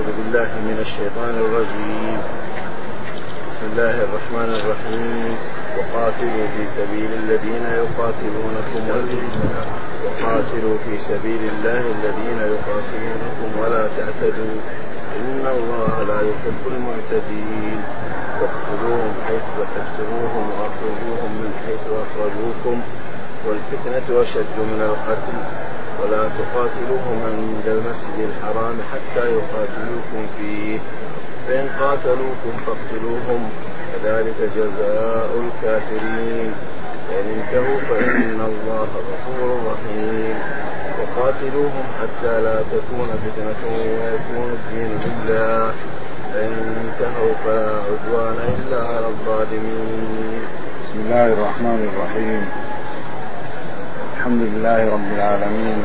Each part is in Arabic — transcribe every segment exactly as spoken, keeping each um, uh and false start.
أعوذ بالله من الشيطان الرجيم. بسم الله الرحمن الرحيم. وقاتلوا في سبيل الذين يقاتلونكم وقاتلوا في سبيل الله الذين يقاتلونكم ولا تعتدوا إن الله لا يحب المعتدين. واقتلوهم حيث ثقفتموهم وأخرجوهم من حيث أخرجوكم والفتنة أشد من القتل ولا تقاتلوهم عند المسجد الحرام حتى يقاتلوكم فيه فإن قاتلوكم فاقتلوهم كذلك جزاء الكافرين فإن انتهوا فإن الله غفور رحيم. وقاتلوهم حتى لا تكون فتنة ويكون الدين لله فإن انتهوا فلا عدوان إلا على الظالمين. بسم الله الرحمن الرحيم. الحمد لله رب العالمين،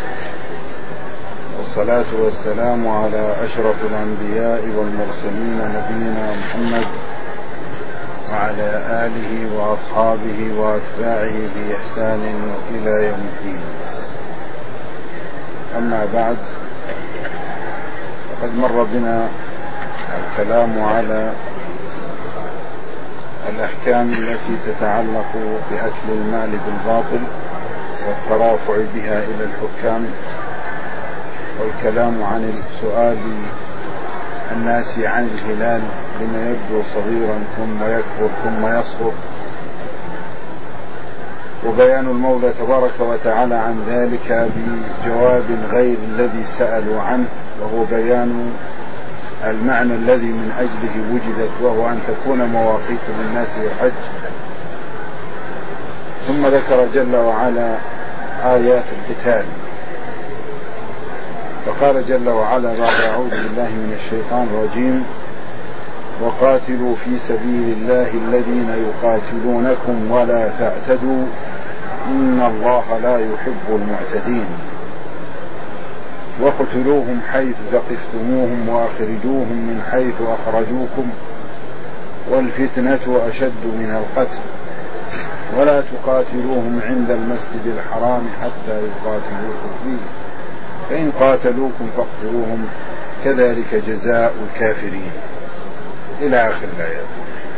والصلاة والسلام على أشرف الأنبياء والمرسلين نبينا محمد وعلى آله وأصحابه وأتباعه بإحسان إلى يوم الدين. أما بعد، فقد مر بنا الكلام على الأحكام التي تتعلق بأكل المال بالباطل والترافع بها إلى الحكام، والكلام عن سؤال الناس عن الهلال لما يبدو صغيرا ثم يكبر ثم يصغر، وبيان المولى تبارك وتعالى عن ذلك بجواب غير الذي سألوا عنه، وهو بيان المعنى الذي من أجله وجدت، وهو أن تكون مواقيت للناس والحج. ثم ذكر جل وعلا آيات القتال، فقال جل وعلا بعد أعوذ بالله من الشيطان الرجيم: وقاتلوا في سبيل الله الذين يقاتلونكم ولا تعتدوا إن الله لا يحب المعتدين. وقتلوهم حيث ثقفتموهم وأخرجوهم من حيث أخرجوكم والفتنة أشد من القتل ولا تقاتلوهم عند المسجد الحرام حتى يقاتلوكم فيه فإن قاتلوكم فاقتلوهم كذلك جزاء الكافرين إلى آخر الآيات.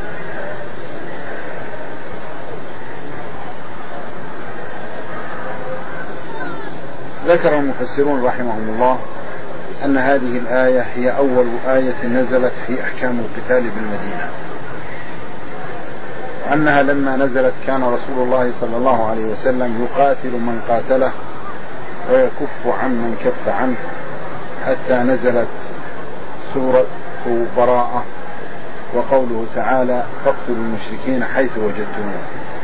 ذكر المفسرون رحمهم الله أن هذه الآية هي أول آية نزلت في أحكام القتال بالمدينة، وأنها لما نزلت كان رسول الله صلى الله عليه وسلم يقاتل من قاتله ويكف عن من كف عنه، حتى نزلت سورة براءة وقوله تعالى: فاقتلوا المشركين حيث وجدتموهم.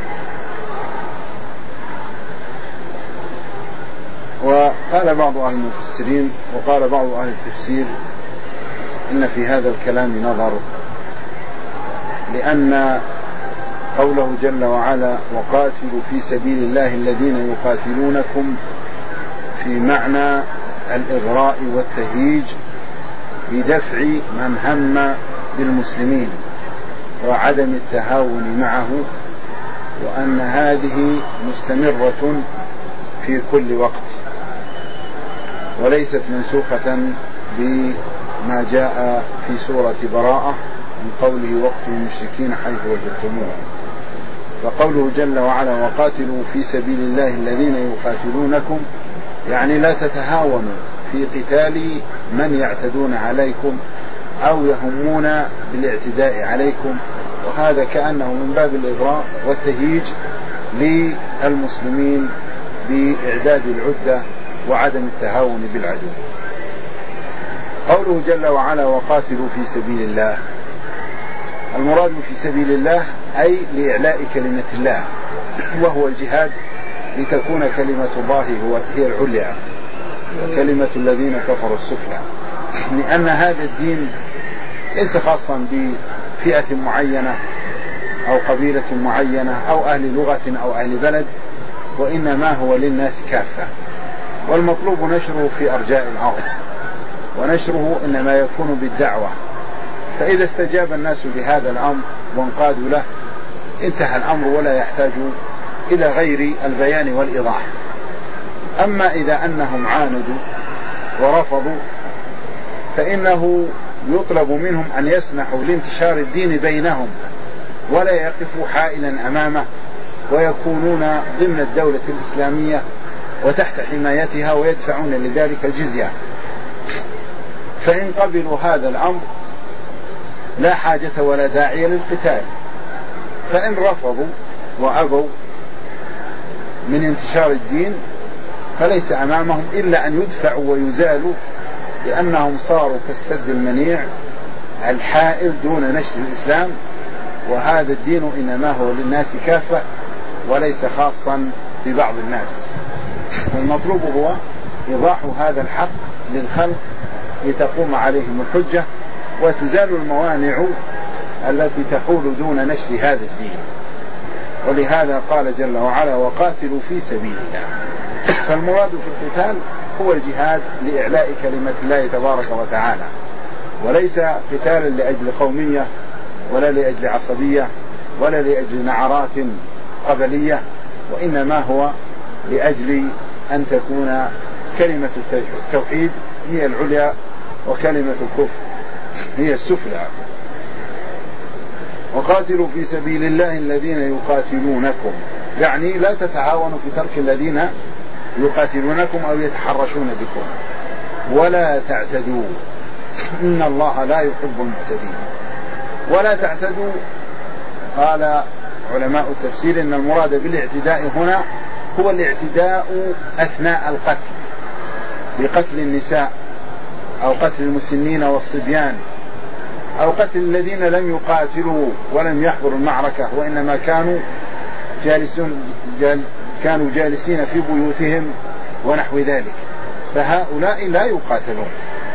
وقال بعض أهل المفسرين وقال بعض أهل التفسير إن في هذا الكلام نظر، لأن قوله جل وعلا: وقاتلوا في سبيل الله الذين يقاتلونكم، في معنى الإغراء والتهييج بدفع من هم بالمسلمين وعدم التهاون معه، وأن هذه مستمرة في كل وقت وليست منسوخة بما جاء في سورة براءة من قوله: واقتلوا المشركين حيث وجدتموهم. فقوله جل وعلا: وقاتلوا في سبيل الله الذين يقاتلونكم، يعني لا تتهاونوا في قتال من يعتدون عليكم أو يهمون بالاعتداء عليكم، وهذا كأنه من باب الإغراء والتهييج للمسلمين بإعداد العدة وعدم التهاون بالعدو. قوله جل وعلا: وقاتلوا في سبيل الله، المراد في سبيل الله أي لإعلاء كلمة الله، وهو الجهاد، لتكون كلمة الله هي العليا وكلمة الذين كفروا السفلى، لأن هذا الدين ليس خاصا بفئة معينة أو قبيلة معينة أو أهل لغة أو أهل بلد، وإنما هو للناس كافة، والمطلوب نشره في أرجاء الأرض، ونشره إنما يكون بالدعوة. فإذا استجاب الناس لهذا الأمر وانقادوا له انتهى الأمر ولا يحتاج إلى غير البيان والإيضاح. أما إذا أنهم عاندوا ورفضوا فإنه يطلب منهم أن يسمحوا لانتشار الدين بينهم ولا يقفوا حائلا أمامه، ويكونون ضمن الدولة الإسلامية وتحت حمايتها ويدفعون لذلك الجزية. فإن قبلوا هذا الأمر لا حاجة ولا داعي للقتال، فإن رفضوا وأبوا من انتشار الدين فليس أمامهم إلا أن يدفعوا ويزالوا، لأنهم صاروا كالسد المنيع الحائل دون نشر الإسلام، وهذا الدين إنما هو للناس كافة وليس خاصا ببعض الناس. والمطلوب هو إيضاح هذا الحق للخلق لتقوم عليهم الحجة وتزال الموانع التي تحول دون نشر هذا الدين. ولهذا قال جل وعلا: وقاتلوا في سبيل الله. فالمراد في القتال هو الجهاد لإعلاء كلمة الله تبارك وتعالى، وليس قتالا لأجل قومية ولا لأجل عصبية ولا لأجل نعرات قبلية، وإنما هو لأجل أن تكون كلمة التوحيد هي العليا وكلمة الكفر هي السفلى. وقاتلوا في سبيل الله الذين يقاتلونكم، يعني لا تتعاونوا في ترك الذين يقاتلونكم أو يتحرشون بكم، ولا تعتدوا إن الله لا يحب المعتدين. ولا تعتدوا، قال علماء التفسير إن المراد بالاعتداء هنا هو الاعتداء أثناء القتل، بقتل النساء أو قتل المسنين والصبيان أو قتل الذين لم يقاتلوا ولم يحضروا المعركة وإنما كانوا جالسون جال كانوا جالسين في بيوتهم ونحو ذلك، فهؤلاء لا يقاتلون.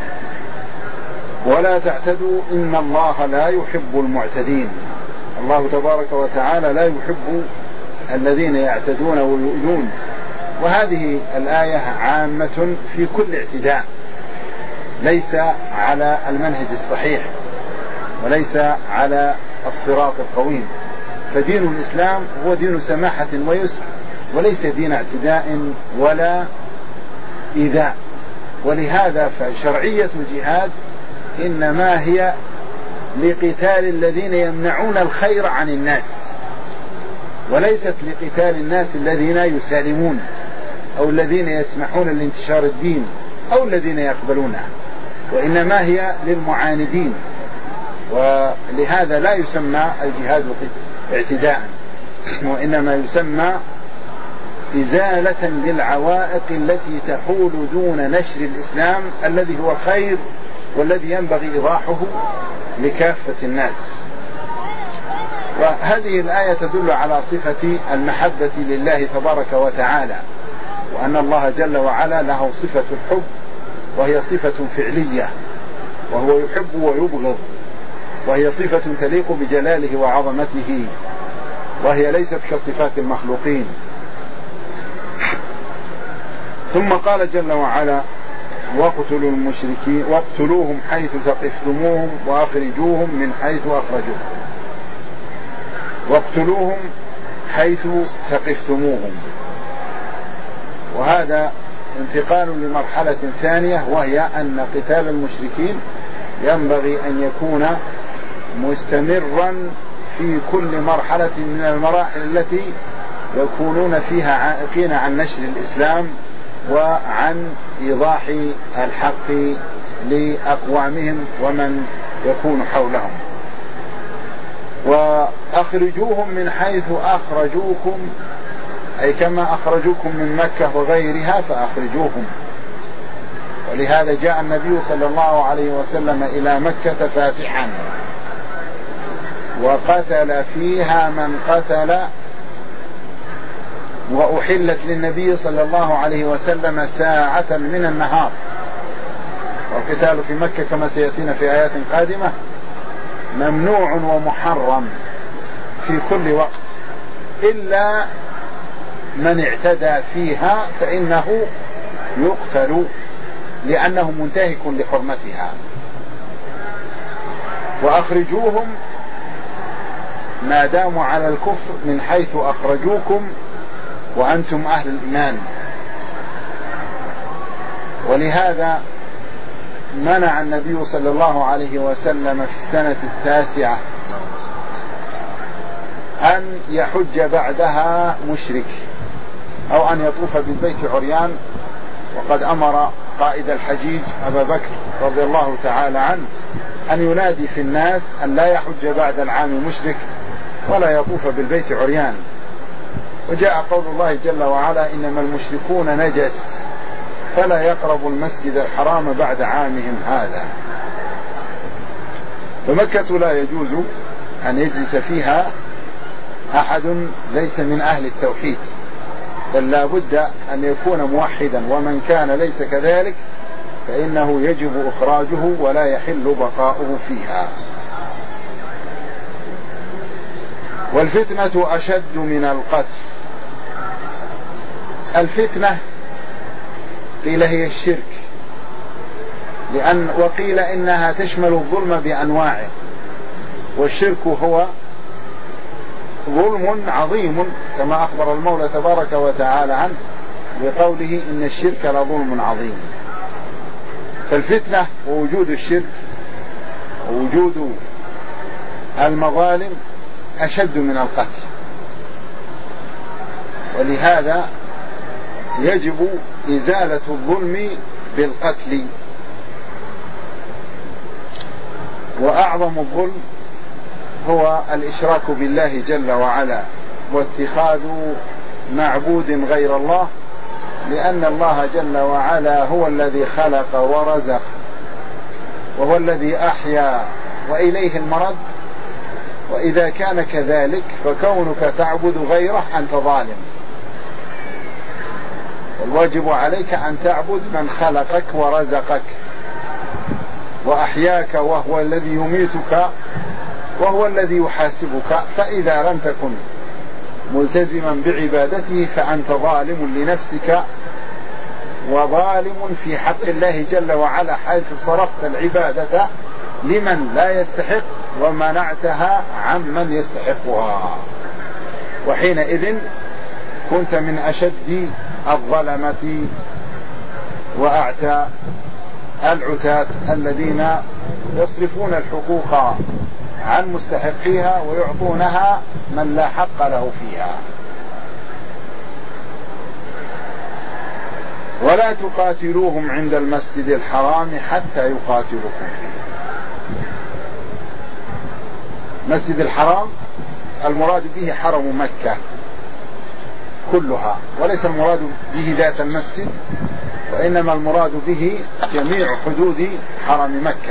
ولا تعتدوا إن الله لا يحب المعتدين. الله تبارك وتعالى لا يحب الذين يعتدون ويؤذون. وهذه الآية عامة في كل اعتداء ليس على المنهج الصحيح وليس على الصراط القويم، فدين الإسلام هو دين سماحة ويسر وليس دين اعتداء ولا إيذاء. ولهذا فشرعية الجهاد إنما هي لقتال الذين يمنعون الخير عن الناس، وليست لقتال الناس الذين يسالمون أو الذين يسمحون لانتشار الدين أو الذين يقبلونه، وإنما هي للمعاندين. ولهذا لا يسمى الجهاد اعتداء، وإنما يسمى إزالة للعوائق التي تحول دون نشر الإسلام الذي هو خير والذي ينبغي إيضاحه لكافة الناس. وهذه الآية تدل على صفة المحبة لله تبارك وتعالى، وأن الله جل وعلا له صفة الحب وهي صفة فعلية، وهو يحب ويبغض، وهي صفة تليق بجلاله وعظمته، وهي ليست كصفات المخلوقين. ثم قال جل وعلا: واقتلوا المشركين واقتلوهم حيث ثقفتموهم وأخرجوهم من حيث أخرجوهم. واقتلوهم حيث ثقفتموهم، وهذا انتقال لمرحلة ثانية، وهي أن قتال المشركين ينبغي أن يكون مستمرا في كل مرحلة من المراحل التي يكونون فيها عائقين عن نشر الإسلام وعن إيضاح الحق لأقوامهم ومن يكون حولهم. وأخرجوهم من حيث أخرجوكم، أي كما أخرجوكم من مكة وغيرها فأخرجوهم. ولهذا جاء النبي صلى الله عليه وسلم إلى مكة فاتحا وقتل فيها من قتل، وأحلت للنبي صلى الله عليه وسلم ساعة من النهار. والقتال في مكة كما سيأتينا في آيات قادمة ممنوع ومحرم في كل وقت، إلا من اعتدى فيها فإنه يقتل لأنه منتهك لحرمتها. وأخرجوهم ما داموا على الكفر من حيث أخرجوكم وأنتم أهل الإيمان. ولهذا منع النبي صلى الله عليه وسلم في السنة التاسعة أن يحج بعدها مشرك أو أن يطوف بالبيت عريان، وقد أمر قائد الحجيج أبا بكر رضي الله تعالى عنه أن ينادي في الناس أن لا يحج بعد العام مشرك ولا يطوف بالبيت عريان. وجاء قول الله جل وعلا إنما المشركون نجس فلا يقربوا المسجد الحرام بعد عامهم هذا. فمكة لا يجوز أن يجلس فيها أحد ليس من أهل التوحيد، بل لا بد أن يكون موحدا، ومن كان ليس كذلك فإنه يجب إخراجه ولا يحل بقاؤه فيها. والفتنة أشد من القتل. الفتنة قيل هي الشرك، لأن وقيل إنها تشمل الظلم بأنواعه، والشرك هو ظلم عظيم كما أخبر المولى تبارك وتعالى عنه بقوله إن الشرك لظلم عظيم. فالفتنة ووجود الشرك ووجود المظالم أشد من القتل، ولهذا يجب إزالة الظلم بالقتل. وأعظم الظلم هو الإشراك بالله جل وعلا واتخاذ معبود غير الله، لأن الله جل وعلا هو الذي خلق ورزق وهو الذي أحيا وإليه المرد. وإذا كان كذلك فكونك تعبد غيره أنت ظالم، والواجب عليك أن تعبد من خلقك ورزقك وأحياك وهو الذي يميتك وهو الذي يحاسبك. فإذا لم تكن ملتزما بعبادته فأنت ظالم لنفسك وظالم في حق الله جل وعلا، حيث صرفت العبادة لمن لا يستحق ومنعتها عمن يستحقها، وحينئذ كنت من أشد الظلمة وأعتى العتاة الذين يصرفون الحقوق عن مستحقيها ويعطونها من لا حق له فيها. ولا تقاتلوهم عند المسجد الحرام حتى يقاتلوكم فيه. مسجد الحرام المراد به حرم مكة كلها، وليس المراد به ذات المسجد، وإنما المراد به جميع حدود حرم مكة.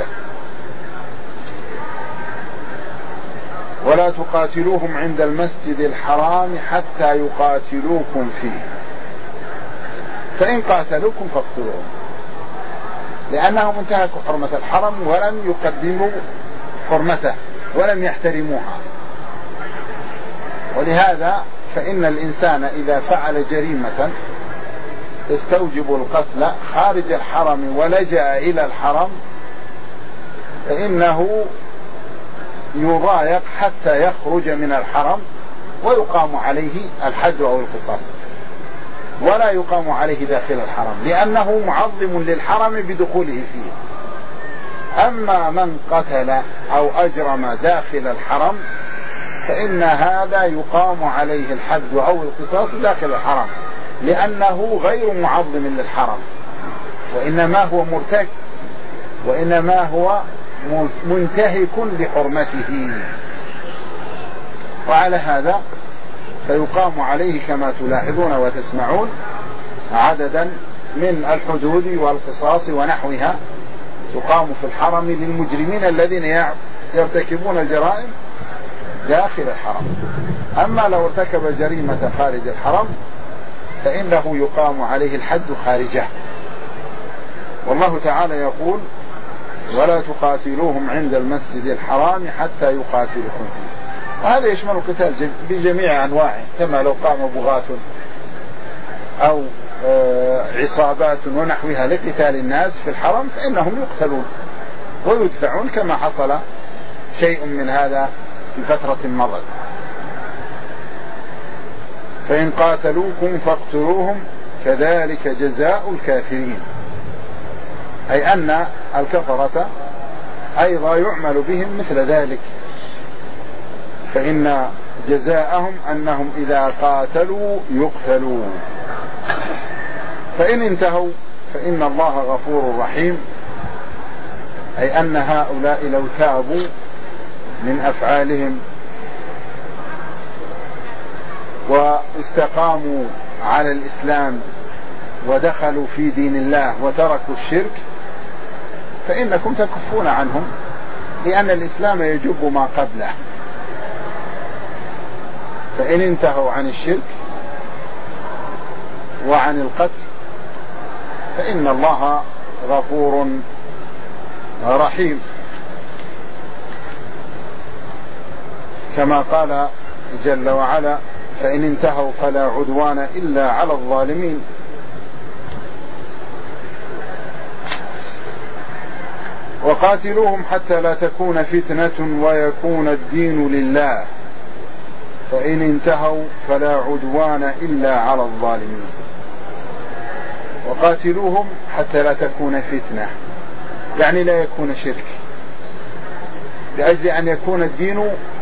ولا تقاتلوهم عند المسجد الحرام حتى يقاتلوكم فيه، فإن قاتلوكم فاقتلوهم، لأنهم انتهكوا حرمة الحرم ولم يقدموا حرمته ولم يحترموها. ولهذا فإن الإنسان إذا فعل جريمة تستوجب القتل خارج الحرم ولجأ إلى الحرم فإنه يضايق حتى يخرج من الحرم ويقام عليه الحد أو القصاص، ولا يقام عليه داخل الحرم لأنه معظم للحرم بدخوله فيه. أما من قتل أو أجرم داخل الحرم فإن هذا يقام عليه الحد أو القصاص داخل الحرم، لأنه غير معظم للحرم، وإنما هو مرتكب، وإنما هو منتهك لحرمته. وعلى هذا فيقام عليه كما تلاحظون وتسمعون عددا من الحدود والقصاص ونحوها تقام في الحرم للمجرمين الذين يرتكبون الجرائم داخل الحرم. أما لو ارتكب جريمة خارج الحرم فإنه يقام عليه الحد خارجه. والله تعالى يقول ولا تقاتلوهم عند المسجد الحرام حتى يقاتلوكم فيه، وهذا يشمل القتال بجميع أنواعه، كما لو قام بغاة أو عصابات ونحوها لقتال الناس في الحرم فإنهم يقتلون ويدفعون، كما حصل شيء من هذا في فترة مضت. فإن قاتلوكم فاقتلوهم كذلك جزاء الكافرين. أي أن الكفرة أيضا يعمل بهم مثل ذلك، فإن جزاءهم أنهم إذا قاتلوا يقتلوا، فإن انتهوا فإن الله غفور رحيم، أي أن هؤلاء لو تابوا من أفعالهم واستقاموا على الإسلام ودخلوا في دين الله وتركوا الشرك فإنكم تكفون عنهم، لأن الإسلام يجب ما قبله. فإن انتهوا عن الشرك وعن القتل فإن الله غفور رحيم، كما قال جل وعلا: فإن انتهوا فلا عدوان إلا على الظالمين. وقاتلوهم حتى لا تكون فتنة ويكون الدين لله، فإن انتهوا فلا عدوان إلا على الظالمين. وقاتلوهم حتى لا تكون فتنة، يعني لا يكون شرك، لأجل أن يكون الدين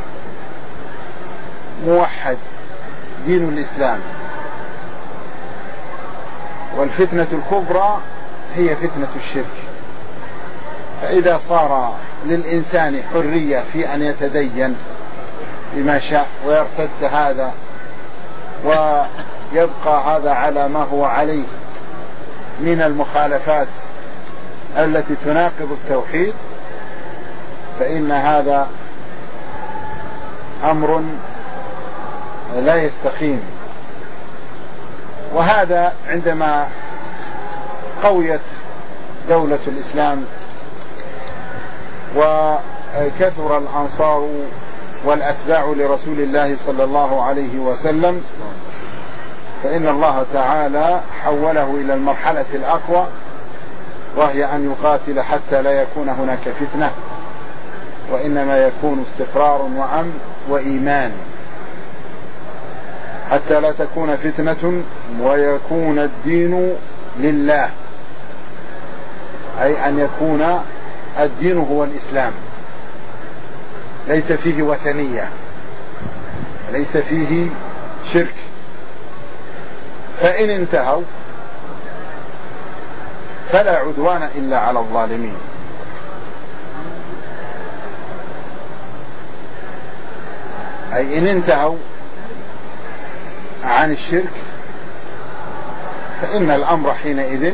موحد، دين الإسلام. والفتنة الكبرى هي فتنة الشرك، فإذا صار للإنسان حرية في أن يتدين بما شاء ويرتد هذا ويبقى هذا على ما هو عليه من المخالفات التي تناقض التوحيد، فإن هذا أمر لا يستقيم. وهذا عندما قويت دولة الإسلام وكثر الأنصار والأتباع لرسول الله صلى الله عليه وسلم، فإن الله تعالى حوله إلى المرحلة الأقوى، وهي أن يقاتل حتى لا يكون هناك فتنة، وإنما يكون استقرار وأمن وإيمان، حتى لا تكون فتنة ويكون الدين لله، أي أن يكون الدين هو الإسلام، ليس فيه وثنية، ليس فيه شرك. فإن انتهوا فلا عدوان إلا على الظالمين. أي إن انتهوا عن الشرك فإن الأمر حينئذ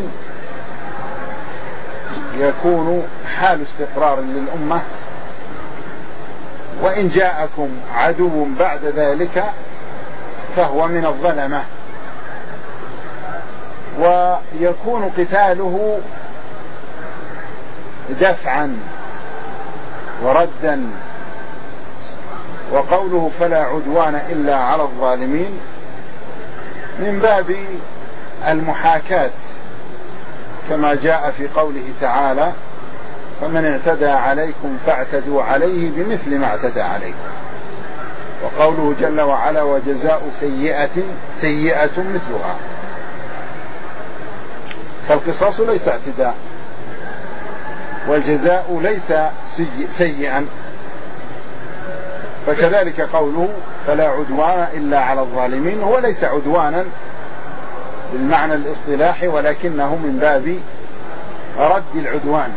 يكون حال استقرار للأمة. وإن جاءكم عدو بعد ذلك فهو من الظلمة، ويكون قتاله دفعا وردا. وقوله فلا عدوان إلا على الظالمين من باب المحاكاة، كما جاء في قوله تعالى: فمن اعتدى عليكم فاعتدوا عليه بمثل ما اعتدى عليكم. وقوله جل وعلا: وجزاء سيئة سيئة مثلها. فالقصاص ليس اعتداء، والجزاء ليس سيئا، فكذلك قوله فلا عدوان إلا على الظالمين هو ليس عدوانا بالمعنى الاصطلاحي، ولكنه من باب رد العدوان.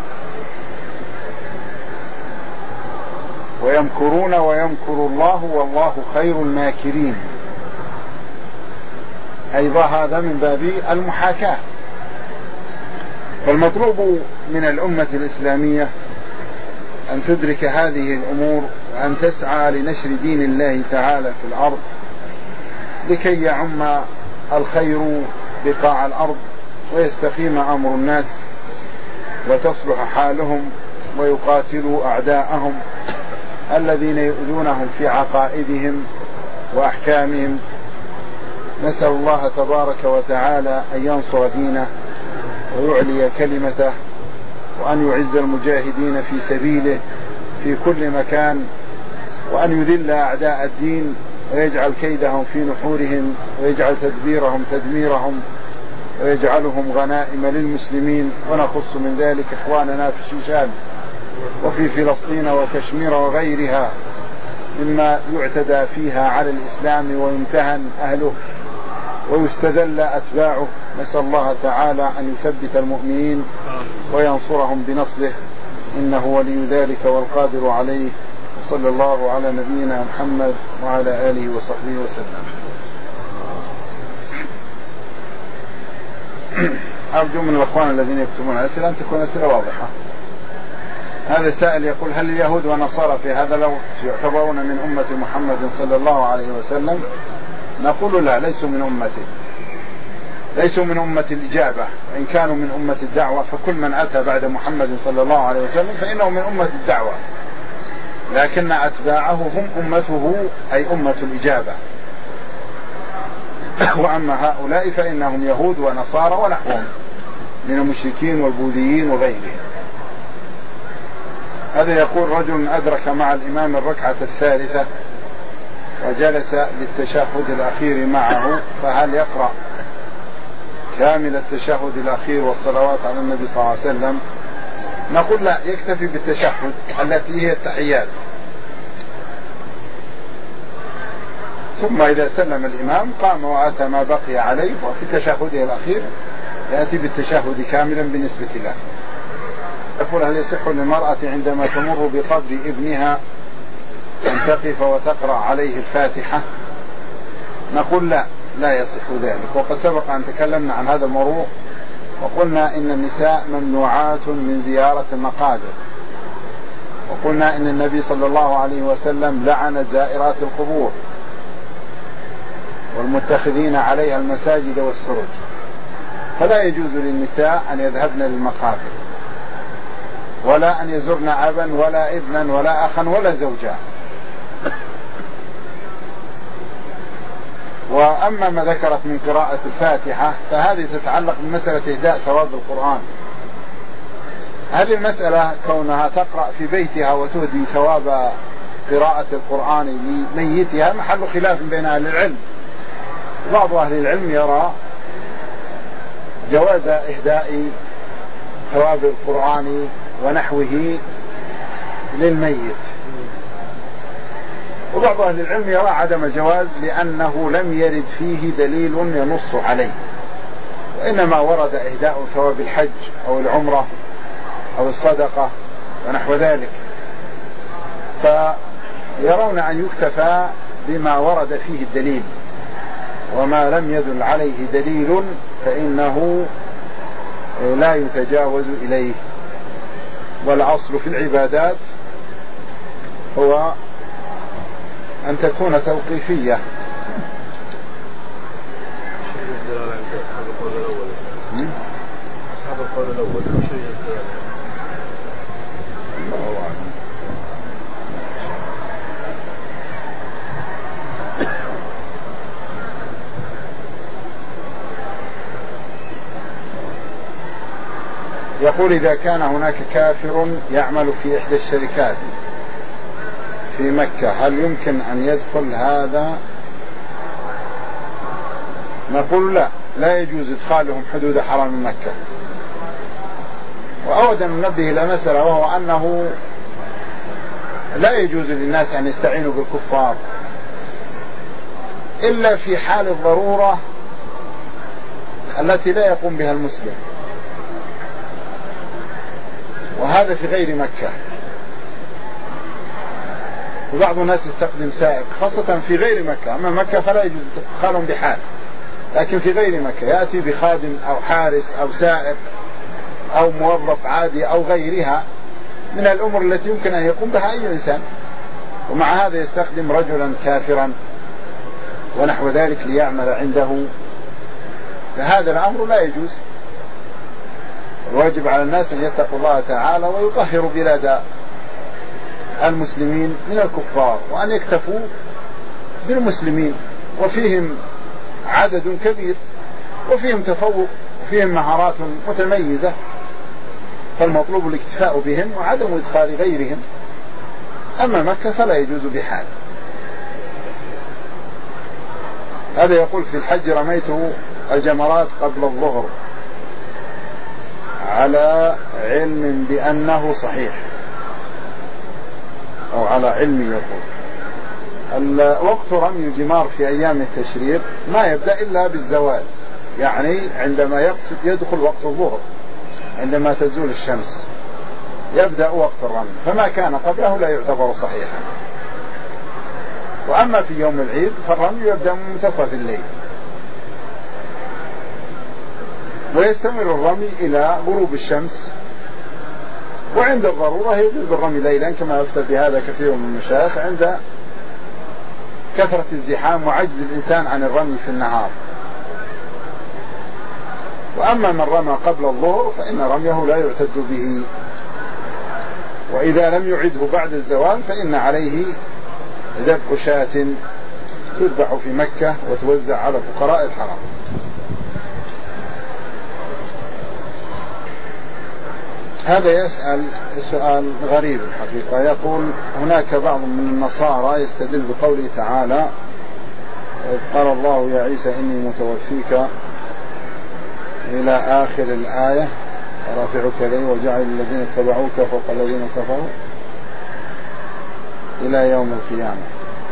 ويمكرون ويمكر الله والله خير الماكرين، أيضا هذا من باب المحاكاة. فالمطلوب من الأمة الإسلامية أن تدرك هذه الأمور وأن تسعى لنشر دين الله تعالى في الأرض، لكي يعم الخير بقاع الأرض ويستقيم أمر الناس وتصلح حالهم ويقاتلوا أعداءهم الذين يؤذونهم في عقائدهم وأحكامهم. نسأل الله تبارك وتعالى أن ينصر دينه ويعلي كلمته، وأن يعز المجاهدين في سبيله في كل مكان، وأن يذل أعداء الدين ويجعل كيدهم في نحورهم ويجعل تدبيرهم تدميرهم، ويجعلهم غنائم للمسلمين، ونخص من ذلك إخواننا في الشيشان وفي فلسطين وكشمير وغيرها مما يعتدى فيها على الإسلام ويمتهن أهله ويستذل أتباعه. نسأل الله تعالى أن يثبت المؤمنين وينصرهم بنصره، إنه ولي ذلك والقادر عليه. وصلى الله على نبينا محمد وعلى آله وصحبه وسلم. أرجو من الأخوان الذين يكتبون الأسئلة أن تكون أسئلة واضحة. هذا سائل يقول: هل اليهود والنصارى في هذا الوقت يعتبرون من أمة محمد صلى الله عليه وسلم؟ نقول لا، ليسوا من أمته، ليسوا من أمة الإجابة. وإن كانوا من أمة الدعوة فكل من أتى بعد محمد صلى الله عليه وسلم فإنه من أمة الدعوة، لكن أتباعه هم أمته، أي أمة الإجابة. وأما هؤلاء فإنهم يهود ونصارى ونحوهم من المشركين والبوذيين وغيرهم. هذا يقول: رجل أدرك مع الإمام الركعة الثالثة وجلس للتشهد الأخير معه، فهل يقرأ كامل التشهد الأخير والصلوات على النبي صلى الله عليه وسلم؟ نقول لا، يكتفي بالتشهد التي هي التحيات، ثم إذا سلم الإمام قام وأتى ما بقي عليه، وفي تشهده الأخير يأتي بالتشهد كاملا بالنسبة له. يقول: هل يصح للمرأة عندما تمر بقبر ابنها أن تقف وتقرأ عليه الفاتحة؟ نقول لا، لا يصح ذلك. وقد سبق أن تكلمنا عن هذا الموضوع وقلنا إن النساء ممنوعات من زيارة المقابر، وقلنا إن النبي صلى الله عليه وسلم لعن زائرات القبور والمتخذين عليها المساجد والسرج، فلا يجوز للنساء أن يذهبن للمقابر، ولا أن يزرن أبا ولا ابنا ولا أخا ولا زوجا. وأما ما ذكرت من قراءة الفاتحة فهذه تتعلق بمسألة إهداء ثواب القرآن. هل المسألة كونها تقرأ في بيتها وتهدي ثواب قراءة القرآن لميتها محل خلاف بين أهل العلم. بعض أهل العلم يرى جواز إهداء ثواب القرآن ونحوه للميت، وبعض أهل العلم يرى عدم الجواز لأنه لم يرد فيه دليل ينص عليه، وإنما ورد إهداء ثواب الحج أو العمرة أو الصدقة ونحو ذلك، فيرون أن يكتفى بما ورد فيه الدليل، وما لم يدل عليه دليل فإنه لا يتجاوز إليه. والأصل في العبادات هو أن تكون توقيفية. أصحاب القول الأول يقول: إذا كان هناك كافر يعمل في إحدى الشركات في مكة هل يمكن أن يدخل هذا؟ نقول لا، لا يجوز إدخالهم حدود حرم مكة. وأود أن ننبه إلى مسألة، وهو أنه لا يجوز للناس أن يستعينوا بالكفار إلا في حال الضرورة التي لا يقوم بها المسلم، وهذا في غير مكة. وبعض الناس يستخدم سائق خاصة في غير مكة، أما مكة فلا يجوز إدخالهم بحال، لكن في غير مكة يأتي بخادم أو حارس أو سائق أو موظف عادي أو غيرها من الأمور التي يمكن أن يقوم بها أي إنسان، ومع هذا يستخدم رجلا كافرا ونحو ذلك ليعمل عنده، فهذا الأمر لا يجوز. الواجب على الناس أن يتقوا الله تعالى ويطهروا بلاد المسلمين من الكفار، وأن يكتفوا بالمسلمين، وفيهم عدد كبير وفيهم تفوق وفيهم مهارات متميزة، فالمطلوب الاكتفاء بهم وعدم إدخال غيرهم. أما مكة فلا يجوز بحال. هذا يقول: في الحج رميت الجمرات قبل الظهر على علم بأنه صحيح أو على علم يقول وقت رمي الجمار في أيام التشريق ما يبدأ إلا بالزوال، يعني عندما يدخل وقت الظهر عندما تزول الشمس يبدأ وقت الرمي، فما كان قبله لا يعتبر صحيحا. وأما في يوم العيد فالرمي يبدأ من منتصف الليل ويستمر الرمي إلى غروب الشمس، وعند الضرورة يجوز الرمي ليلا كما يفتى بهذا كثير من المشايخ عند كثرة الزحام وعجز الإنسان عن الرمي في النهار. وأما من رمى قبل الظهر فإن رميه لا يعتد به، وإذا لم يعده بعد الزوال فإن عليه ذبح شاة تذبح في مكة وتوزع على فقراء الحرم. هذا يسأل سؤال غريب الحقيقة، يقول هناك بعض من النصارى يستدل بقوله تعالى قال الله يا عيسى إني متوفيك إلى آخر الآية ورافعك لي وجعل الذين اتبعوك فوق الذين كفروا إلى يوم القيامة،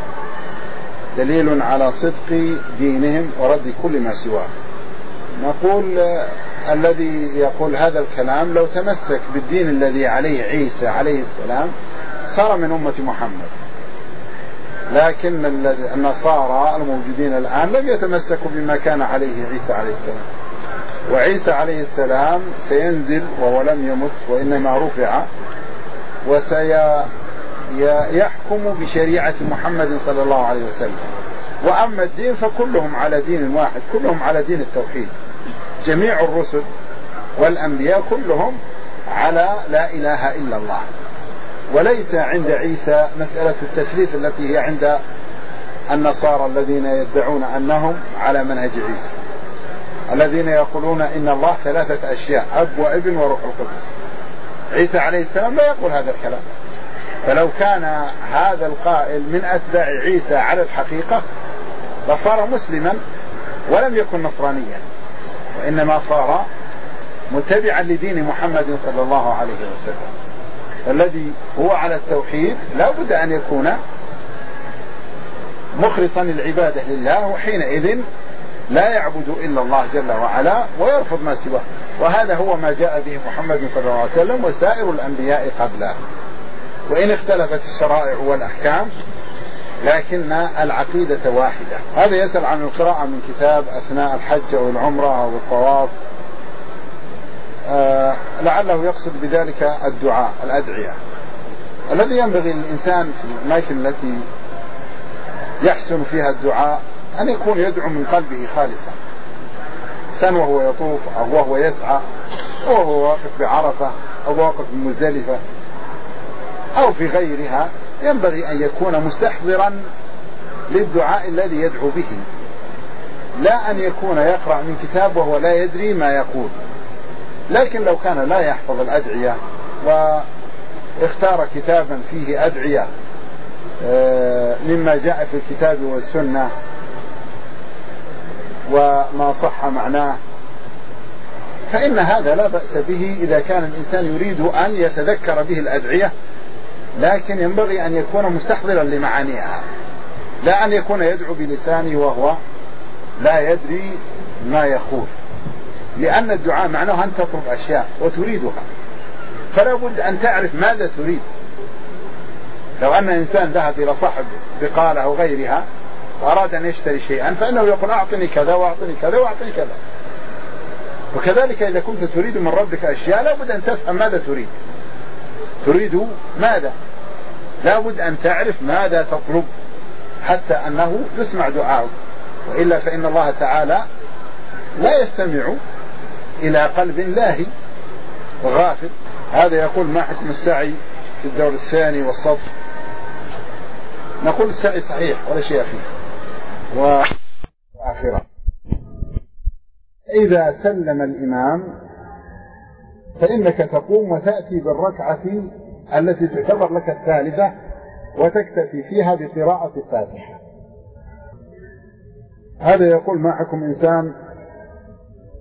دليل على صدق دينهم ورد كل ما سواه. نقول الذي يقول هذا الكلام لو تمسك بالدين الذي عليه عيسى عليه السلام صار من أمة محمد، لكن النصارى الموجودين الآن لم يتمسكوا بما كان عليه عيسى عليه السلام، وعيسى عليه السلام سينزل وهو لم يمت وإنما رفع وسيحكم بشريعة محمد صلى الله عليه وسلم. وأما الدين فكلهم على دين واحد، كلهم على دين التوحيد، جميع الرسل والأنبياء كلهم على لا إله إلا الله، وليس عند عيسى مسألة التثليث التي هي عند النصارى الذين يدعون أنهم على منهج عيسى، الذين يقولون إن الله ثلاثة أشياء أب وابن وروح القدس. عيسى عليه السلام لا يقول هذا الكلام، فلو كان هذا القائل من أتباع عيسى على الحقيقة لصار مسلما ولم يكن نصرانيا، وإنما صار متبعا لدين محمد صلى الله عليه وسلم. الذي هو على التوحيد لا بد أن يكون مخلصا العبادة لله، وحينئذ لا يعبد إلا الله جل وعلا ويرفض ما سواه، وهذا هو ما جاء به محمد صلى الله عليه وسلم وسائر الأنبياء قبله، وإن اختلفت الشرائع والأحكام لكن العقيدة واحدة. هذا يسأل عن القراءة من كتاب أثناء الحج أو العمرة أو الطواف، آه لعله يقصد بذلك الدعاء الأدعية. الذي ينبغي للإنسان في الأماكن التي يحسن فيها الدعاء أن يكون يدعو من قلبه خالصا، إنسان وهو يطوف أو وهو يسعى أو وهو واقف بعرفة أو واقف بمزدلفة أو في غيرها، ينبغي أن يكون مستحضرا للدعاء الذي يدعو به، لا أن يكون يقرأ من كتاب وهو لا يدري ما يقول. لكن لو كان لا يحفظ الأدعية واختار كتابا فيه أدعية مما جاء في الكتاب والسنة وما صح معناه فإن هذا لا بأس به إذا كان الإنسان يريد أن يتذكر به الأدعية، لكن ينبغي أن يكون مستحضرا لمعانيها، لا أن يكون يدعو بلسانه وهو لا يدري ما يقول، لأن الدعاء معناه أن تطلب أشياء وتريدها، فلا بد أن تعرف ماذا تريد. لو أن إنسان ذهب إلى صاحب بقالة أو غيرها وأراد أن يشتري شيئا فإنه يقول أعطني كذا وأعطني كذا وأعطني كذا. وكذلك إذا كنت تريد من ربك أشياء لا بد أن تفهم ماذا تريد، تريد ماذا، لا بد أن تعرف ماذا تطلب حتى أنه يسمع دعاءك، وإلا فإن الله تعالى لا يستمع إلى قلب لاهي وغافل. هذا يقول ما حكم السعي في الدور الثاني والصف؟ نقول السعي صحيح ولا شيء فيه. وآخرة إذا سلم الإمام فإنك تقوم وتأتي بالركعة التي تعتبر لك الثالثة وتكتفي فيها بقراءة الفاتحة. هذا يقول ما حكم إنسان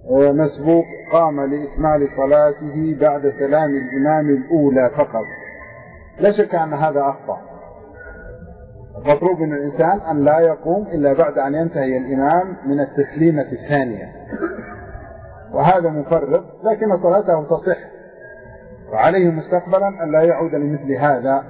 مسبوق قام لإكمال صلاته بعد سلام الإمام الأولى فقط، لا شك أن هذا أخطأ. مطلوب من الإنسان أن لا يقوم إلا بعد أن ينتهي الإمام من التسليمة الثانية، وهذا مفرط، لكن صلاته تصح، وعليه مستقبلا أن لا يعود لمثل هذا.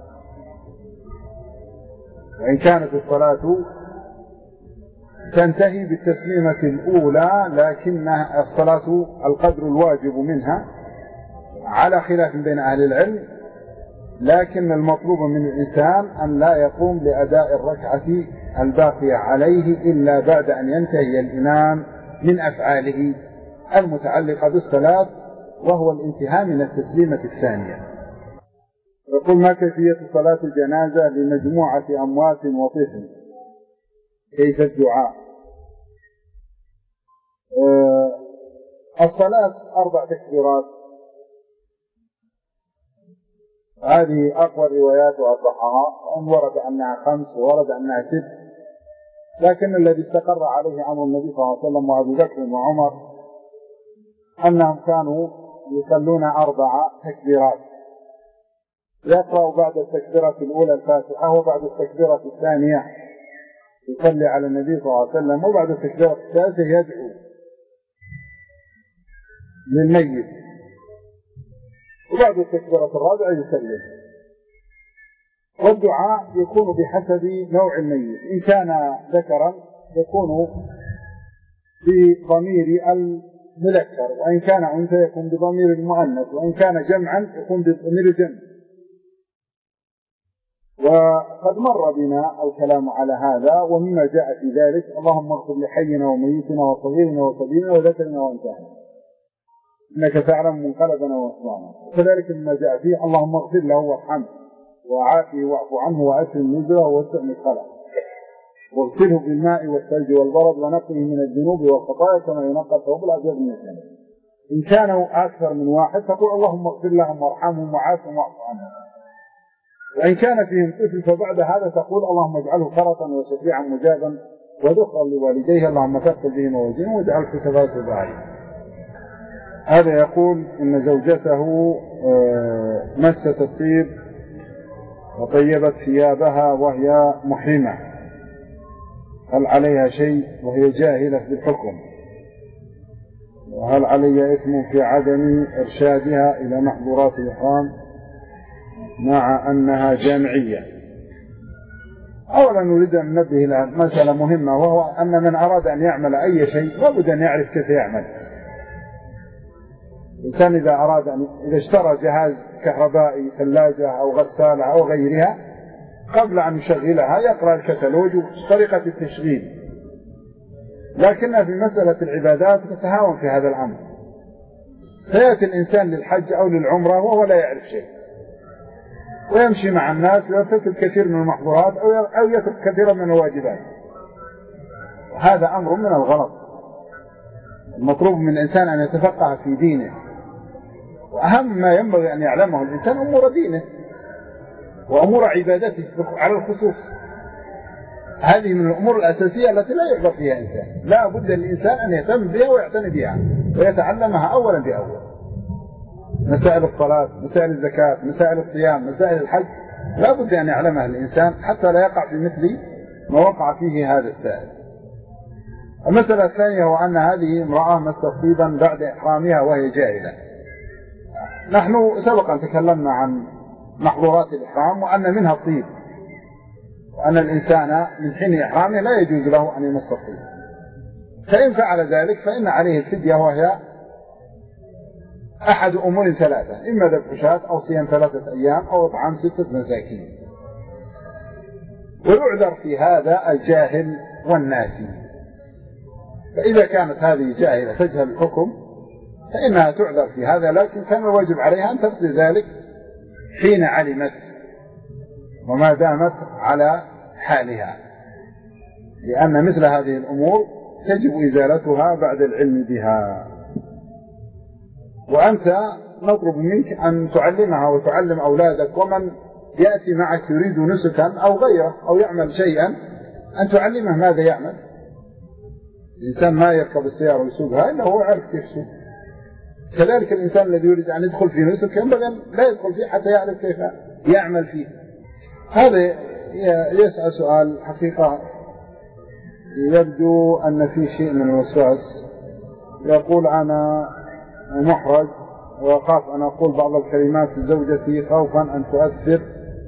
وإن كانت الصلاة تنتهي بالتسليمة الأولى، لكن الصلاة القدر الواجب منها على خلاف بين أهل العلم، لكن المطلوب من الإنسان أن لا يقوم لأداء الركعة الباقية عليه إلا بعد أن ينتهي الإمام من أفعاله المتعلقة بالصلاة، وهو الانتهاء من التسليمة الثانية. يقول: ما كيفية صلاة الجنازة لمجموعة أموات وطفل؟ كيف الدعاء؟ أه الصلاة أربع تكبيرات، هذه أقوى الروايات وأصحها، وإن ورد أنها خمس وورد أنها ست، لكن الذي استقر عليه أمر النبي صلى الله عليه وسلم وأبو بكر وعمر أنهم كانوا يصلون أربع تكبيرات، يقرأ بعد التكبيرة الأولى الفاتحة، وبعد التكبيرة الثانية يصلي على النبي صلى الله عليه وسلم، وبعد التكبيرة الثالثة يدعو للميت، وبعد التكبيرة الرابعة يسلم. والدعاء يكون بحسب نوع الميت، إن كان ذكرا يكون بضمير المذكر، وإن كان أنثى يكون بضمير المؤنث، وإن كان جمعا يكون بضمير الجمع. وقد مر بنا الكلام على هذا، ومما جاء في ذلك: اللهم اغفر لحينا وميتنا وصغيرنا وكبيرنا وذكرنا وانثانا إنك تعلم منقلبنا وإخواننا. وكذلك مما جاء فيه: اللهم اغفر له وارحمه وعافه واعف عنه وأكرم نزله ووسع مدخله واغسله بالماء والثلج والبرد ونقه من الذنوب والخطايا كما ينقى الثوب الأبيض من الدنس. إن كانوا أكثر من واحد تقول: اللهم اغفر لهم وارحمهم وعافهم واعف عنهم. وإن كان فيهم طفل فبعد هذا تقول: اللهم اجعله فرطا وشفيعا مجابا وذخرا لوالديه، اللهم ثقل به موازينه واجعل في كفاية الضعيف. هذا يقول إن زوجته مست الطيب وطيبت ثيابها وهي محرمة، هل عليها شيء وهي جاهلة بالحكم؟ وهل علي إثم في عدم إرشادها إلى محظورات الإحرام مع أنها جامعية؟ أولا نريد أن ننبه إلى مسألة مهمة، وهو أن من أراد أن يعمل أي شيء لابد أن يعرف كيف يعمل. الإنسان إذا أراد أن إذا اشترى جهاز كهربائي، ثلاجة أو غسالة أو غيرها، قبل أن يشغلها يقرأ الكتالوج وطريقة التشغيل. لكن في مسألة العبادات تتهاون في هذا الأمر، فيأتي الإنسان للحج أو للعمرة وهو لا يعرف شيء، ويمشي مع الناس ويرتكب كثير من المحظورات أو يترك كثيرا من الواجبات، وهذا أمر من الغلط. المطلوب من الإنسان أن يتفقه في دينه، وأهم ما ينبغي أن يعلمه الإنسان أمور دينه وأمور عبادته على الخصوص. هذه من الأمور الأساسية التي لا يعذر فيها إنسان، لا بد للإنسان أن يهتم بها ويعتني بها ويتعلمها أولا بأول. مسائل الصلاة، مسائل الزكاة، مسائل الصيام، مسائل الحج، لا بد أن يعلمها الإنسان حتى لا يقع في مثل ما وقع فيه هذا السائل. المسألة الثانية هو أن هذه امرأة مست طيبا بعد إحرامها وهي جاهلة. نحن سبقا تكلمنا عن محظورات الإحرام، وأن منها الطيب، وأن الإنسان من حين إحرامه لا يجوز له أن يمس الطيب، فإن فعل ذلك فإن عليه الفدية، وهي أحد أمور ثلاثة: إما ذبح شاة أو صيام ثلاثة أيام أو إطعام ستة مساكين. ويعذر في هذا الجاهل والناسي، فإذا كانت هذه جاهلة تجهل الحكم فإنها تعذر في هذا، لكن كان الواجب عليها أن تقضي ذلك حين علمت وما دامت على حالها، لأن مثل هذه الأمور تجب إزالتها بعد العلم بها. وأنت نطلب منك أن تعلمها وتعلم أولادك، ومن يأتي معك يريد نسكا أو غيره أو يعمل شيئا أن تعلمه ماذا يعمل، الإنسان ما يركب السيارة ويسوقها إلا هو يعرف كيف يسوق. كذلك الإنسان الذي يريد أن يدخل في نسك ينبغي لا يدخل فيه حتى يعرف كيف يعمل فيه. هذا يسأل سؤال حقيقة يبدو أن في شيء من الوسواس. يقول أنا محرج وأخاف أن أقول بعض الكلمات لزوجتي خوفا أن تؤثر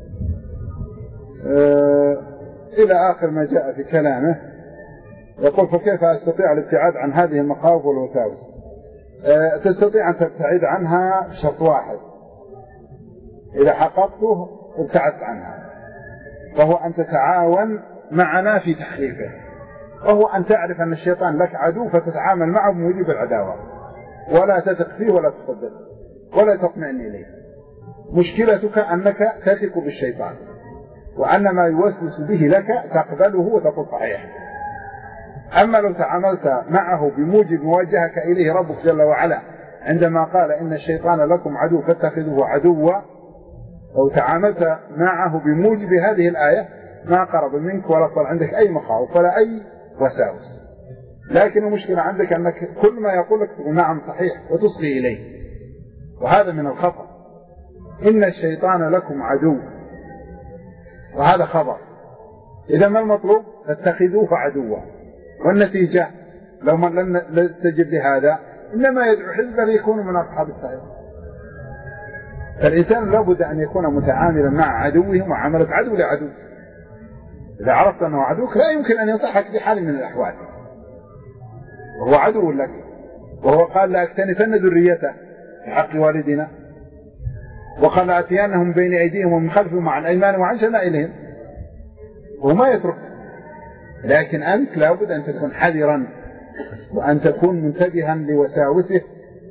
أه إلى آخر ما جاء في كلامه. يقول فكيف أستطيع الابتعاد عن هذه المخاوف والوساوس؟ أه تستطيع أن تبتعد عنها بشرط واحد إذا حققته ابتعدت عنها، وهو أن تتعاون معنا في تخفيفه، وهو أن تعرف أن الشيطان لك عدو فتتعامل معه بموجب العداوة، ولا تثق فيه ولا تصدق ولا تطمئن إليه. مشكلتك أنك تثق بالشيطان، وأن ما يوسوس به لك تقبله وتقول صحيح. أما لو تعاملت معه بموجب موجهك إليه ربك جل وعلا عندما قال إن الشيطان لكم عدو فاتخذوه عدوا، لو تعاملت معه بموجب هذه الآية ما قرب منك ولا صار عندك أي مخاوف ولا أي وساوس. لكن المشكلة عندك أنك كل ما يقول لك تقول نعم صحيح وتصغي إليه، وهذا من الخطأ. إن الشيطان لكم عدو، وهذا خبر. إذا ما المطلوب؟ فاتخذوه عدوا. والنتيجة لو من لم نستجب لهذا إنما يدعو حزبا ليكونوا من أصحاب السعير. فالإنسان لابد أن يكون متعاملا مع عدوه معاملة عدو لعدو. إذا عرفت أنه عدوك لا يمكن أن ينصحك بحال من الأحوال، وهو عدو لك، وهو قال لأكتنفن ذريته في حق والدنا، وقال لأتيانهم بين أيديهم ومن خلفهم وعن أيمانهم وعن شمائلهم، وما يترك. لكن أنت لابد أن تكون حذرا وأن تكون منتبها لوساوسه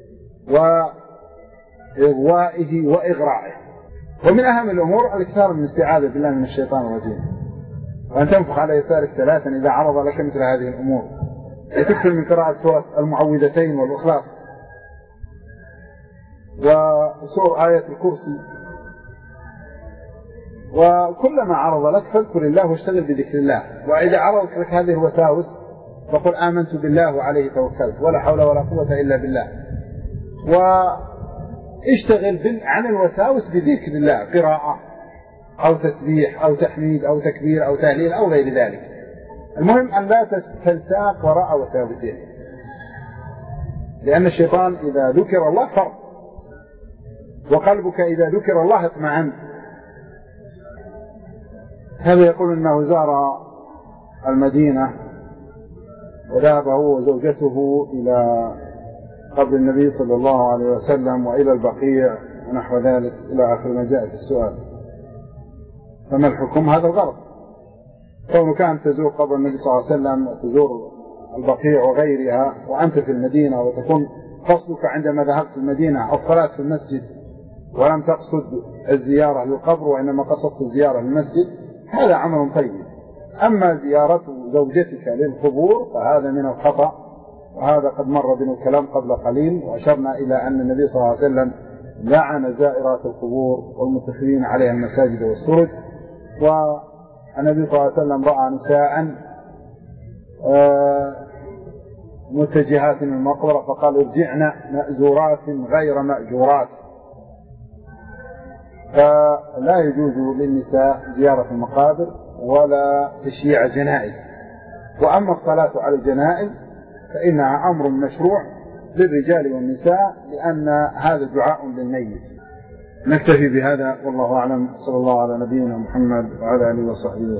وإغوائه وإغرائه. ومن أهم الأمور الاكثار من الاستعاذة بالله من الشيطان الرجيم، وأن تنفخ على يسارك ثلاثا إذا عرض لك مثل هذه الأمور، وتكثر من قراءة سورة المعوذتين والإخلاص وسور آية الكرسي. وكلما عرض لك فاذكر الله واشتغل بذكر الله. وإذا عرضت لك هذه الوساوس فقل آمنت بالله وعليه توكلت ولا حول ولا قوة إلا بالله. واشتغل عن الوساوس بذكر الله، قراءة أو تسبيح أو تحميد أو تكبير أو تهليل أو غير ذلك. المهم أن لا تلتاق وراء وساوسه، لأن الشيطان إذا ذكر الله فر، وقلبك إذا ذكر الله اطمئن. هذا يقول أنه زار المدينة وذهب هو وزوجته إلى قبر النبي صلى الله عليه وسلم وإلى البقيع ونحو ذلك إلى آخر ما جاء في السؤال. فما الحكم؟ هذا الغرض. كونك أن تزور قبر النبي صلى الله عليه وسلم وتزور البقيع وغيرها وأنت في المدينة، وتكون قصدك عندما ذهبت المدينة الصلاة في المسجد ولم تقصد الزيارة للقبر وإنما قصدت الزيارة للمسجد، هذا عمل طيب. أما زيارة زوجتك للقبور فهذا من الخطأ، وهذا قد مر بنا الكلام قبل قليل، وأشرنا إلى أن النبي صلى الله عليه وسلم لعن زائرات القبور والمتخذين عليها المساجد والسرج. والنبي صلى الله عليه وسلم رأى نساء متجهات من المقبرة فقال ارجعن مأزورات غير مأجورات. فلا يجوز للنساء زيارة المقابر ولا تشييع جنائز. وأما الصلاة على الجنائز فإنها أمر مشروع للرجال والنساء، لأن هذا دعاء للميت. نكتفي بهذا والله أعلم. صلى الله على نبينا محمد وعلى آله وصحبه وسلم.